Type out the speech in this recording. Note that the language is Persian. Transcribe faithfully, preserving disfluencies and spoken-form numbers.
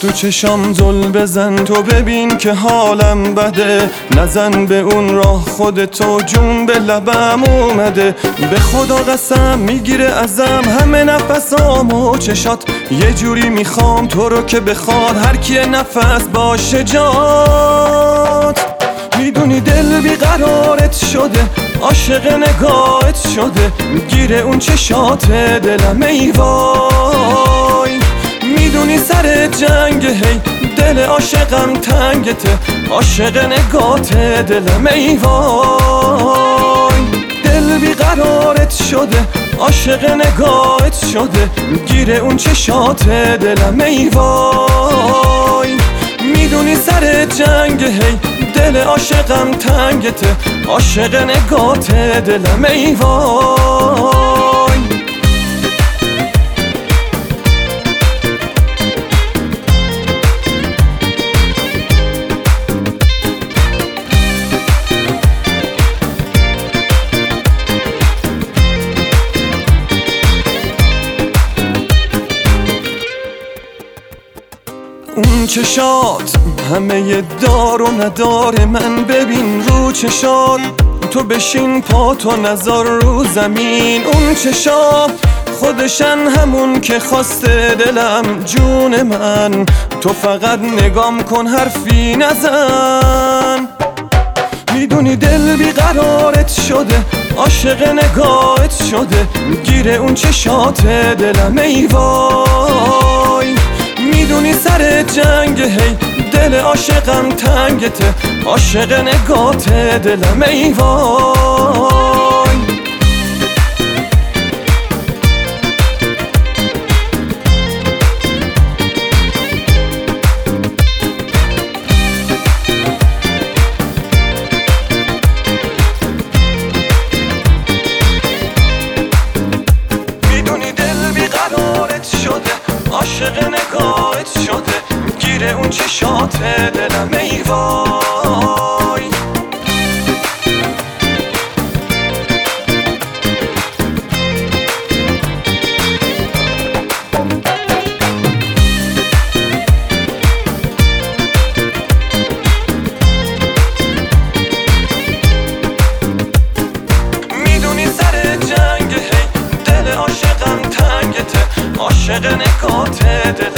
تو چشام زل بزن، تو ببین که حالم بده. نزن به اون راه خودتو، جون به لبم اومده. به خدا قسم میگیره ازم همه نفسام و چشات. یه جوری میخوام تو رو که بخواد هر کی نفس باشه جات. میدونی دل بیقرارت شده، عاشق نگاهت شده، گیره اون چشات دلم ای وای. میدونی سر جنگ هی دل عاشقم تنگته، عاشق نگات دلم ای وای. دل بیقرارت شده، عاشق نگاهت شده، گیره اون چشات دلم ای وای. میدونی سر جنگ هی دل عاشقم تنگته، عاشق نگات دلم ای وای. اون چشات همه دار و ندار من، ببین رو چشات تو بشین پا تو نذار رو زمین. اون چشات خودشن همون که خواسته دلم جون من، تو فقط نگام کن حرفی نزن. میدونی دل بیقرارت شده، عاشق نگاهت شده، گیره اون چشات دلم ای وای. میدونی سر جنگ هی دل عاشقم تنگته، عاشق نگات دلم ای وای. میدونی دل بیقرارت شده، عاشق نگاهت شده، گیره اون چشات دلم ای وای. میدونی سر جنگ هی دل عاشقم تنگته، عاشق نگات دلم